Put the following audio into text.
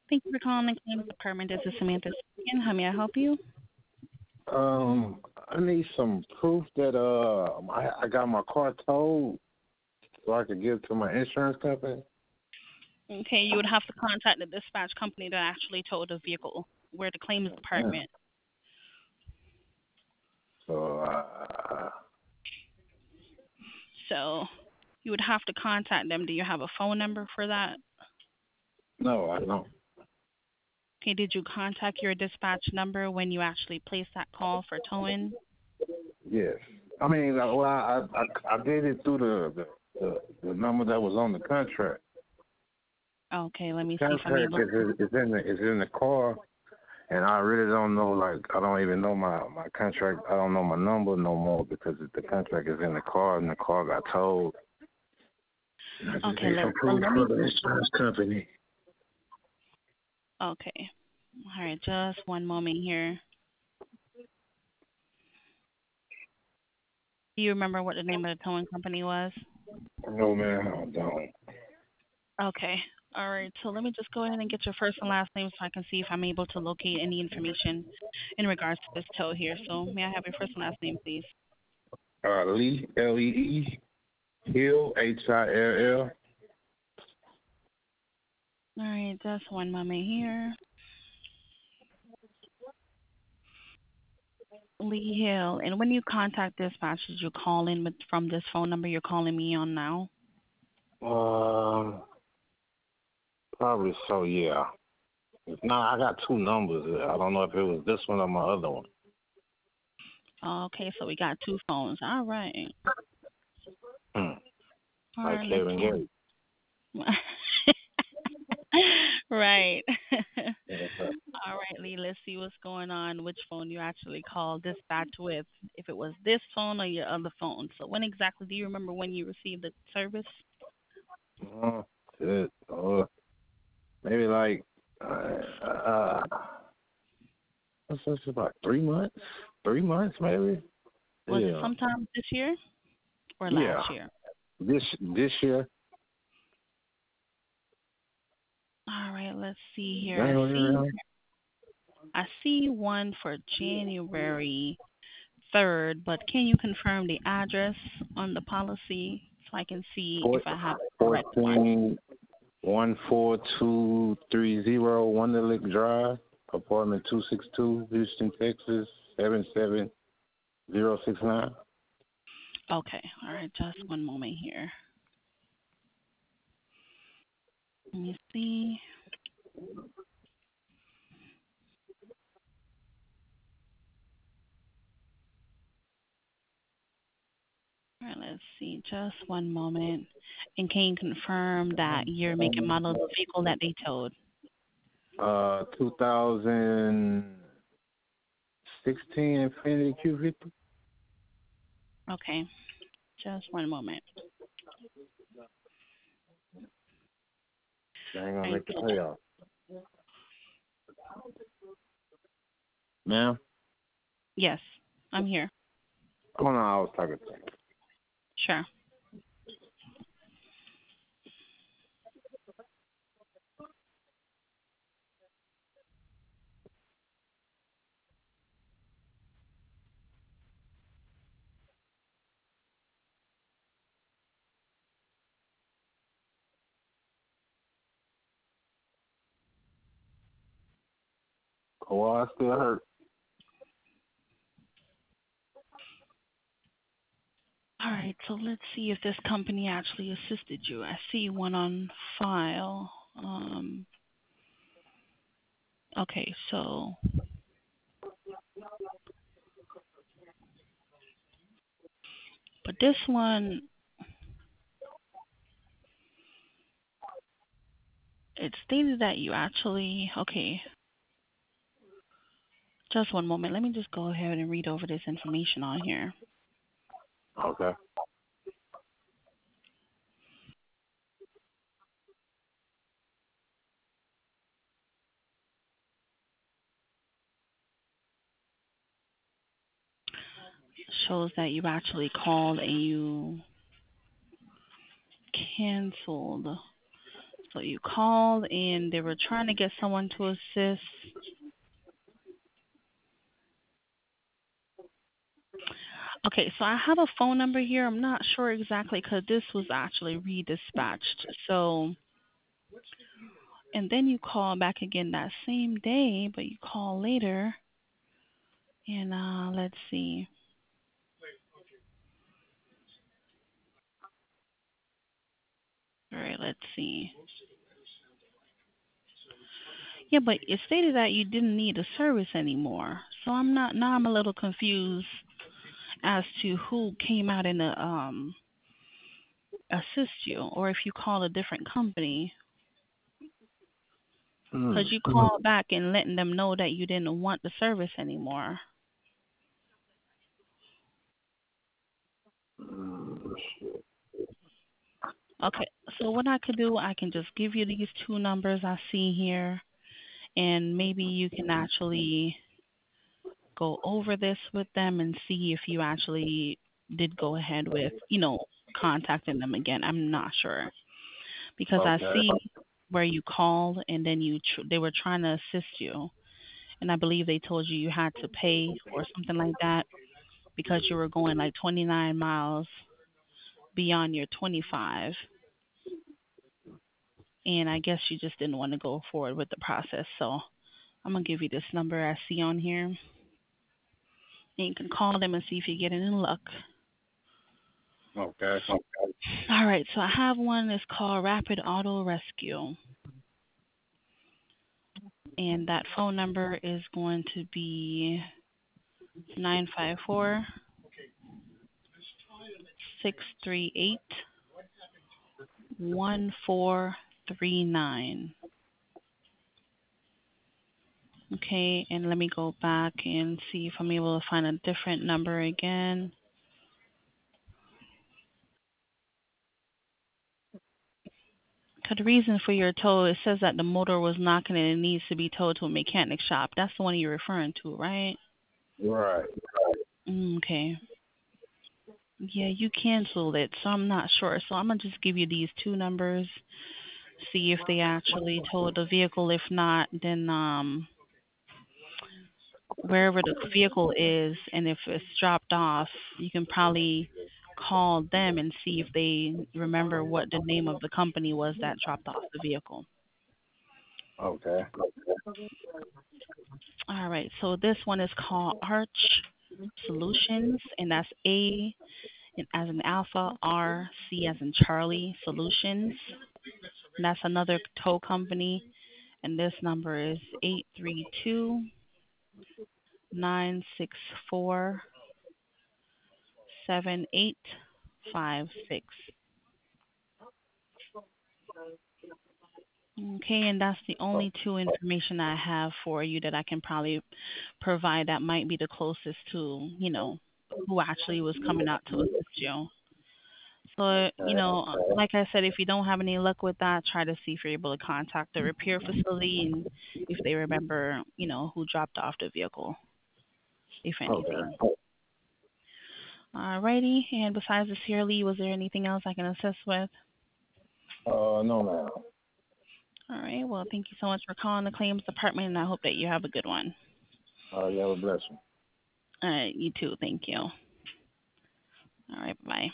Thank you for calling the claims department. This is Samantha speaking. How may I help you? I need some proof that I got my car towed so I could give to my insurance company. Okay, you would have to contact the dispatch company that actually towed the vehicle. We're the claims Yeah. department. So So you would have to contact them. Do you have a phone number for that? no, I don't. Okay, did you contact your dispatch number when you actually placed that call for towing? Yes, I mean, I did it through the number that was on the contract. Okay, let me see if I'm Contract able. is in the car, and I really don't know. Like I don't even know my contract. I don't know my number no more because the contract is in the car, and the car got towed. And I just Okay, need some proof let for me. the insurance company. Okay, all right, just one moment here. Do you remember what the name of the towing company was? No, man, I don't. Okay. All right. So let me just go ahead and get your first and last name so I can see if I'm able to locate any information in regards to this tow here. So may I have your first and last name, please? Lee, Lee, Hill, Hill. All right. Just one moment here. Lee Hill. And when you contact dispatch, did you call in from this phone number you're calling me on now? Um, Probably so, yeah. No, I got two numbers. I don't know if it was this one or my other one. Okay. So we got two phones. All right. Hmm. All Like right. Let's Kevin see. Gates. Right. Yeah. All right, Lee, let's see what's going on, which phone you actually called dispatch with, if it was this phone or your other phone. So when exactly, do you remember when you received the service? Uh, Shit. Maybe like, what's this, about 3 months? 3 months, maybe? Was it Yeah. sometime this year or last Yeah. year? This year. All right, let's see here. January. I see one for January 3rd, but can you confirm the address on the policy so I can see if Four- I have the correct one? 14 14230 Wonderlick Drive, apartment 262, Houston, Texas 77069. Okay, all right, just one moment here. Let me see. All right, let's see. Just one moment. And can you confirm that year, make, and model of the vehicle that they towed? 2016 Infinity Q50. Okay. Just one moment. They ain't gonna All right, make the playoffs. Ma'am? yes, I'm here. Oh no, I was talking to you. Sure. Kawhi still hurt. All right, so let's see if this company actually assisted you. I see one on file. Okay, so, but this one, it stated that you actually, okay, just one moment. Let me just go ahead and read over this information on here. Okay. Shows that you actually called and you canceled So you called and they were trying to get someone to assist. Okay, so I have a phone number here. I'm not sure exactly because this was actually redispatched. So, and then you call back again that same day, but you call later. And let's see. All right, let's see. Yeah, but it stated that you didn't need a service anymore. So I'm not now I'm a little confused as to who came out and assist you or if you called a different company. Because Mm. you called back and letting them know that you didn't want the service anymore. Mm. Okay, so what I could do, I can just give you these two numbers I see here, and maybe you can actually go over this with them and see if you actually did go ahead with, contacting them again. I'm not sure because I Okay. see where you called and then they were trying to assist you, and I believe they told you you had to pay or something like that because you were going like 29 miles beyond your 25. And I guess you just didn't want to go forward with the process. So I'm gonna give you this number I see on here, and you can call them and see if you get any luck. Okay. All right, so I have one that's called Rapid Auto Rescue, and that phone number is going to be 954-638-1439. Okay, and let me go back and see if I'm able to find a different number again. 'Cause the reason for your tow, it says that the motor was knocking and it needs to be towed to a mechanic shop. That's the one you're referring to, right? Right. Okay. Yeah, you canceled it, so I'm not sure. So I'm gonna just give you these two numbers, see if they actually towed the vehicle. If not, then wherever the vehicle is, and if it's dropped off, you can probably call them and see if they remember what the name of the company was that dropped off the vehicle. Okay. All right, so this one is called Arch Solutions, and that's A as in Alpha, R, C as in Charlie Solutions. And that's another tow company, and this number is 832-964-7856. Okay, and that's the Oh, only two information I have for you that I can probably provide that might be the closest to, who actually was coming out to assist you. So, okay. like I said, if you don't have any luck with that, try to see if you're able to contact the repair facility and if they remember, who dropped off the vehicle, if anything. Okay. Alrighty, and besides this here, Lee, was there anything else I can assist with? No, ma'am. All right, well, thank you so much for calling the claims department, and I hope that you have a good one. You have a blessing. All right, you too. Thank you. All right, bye.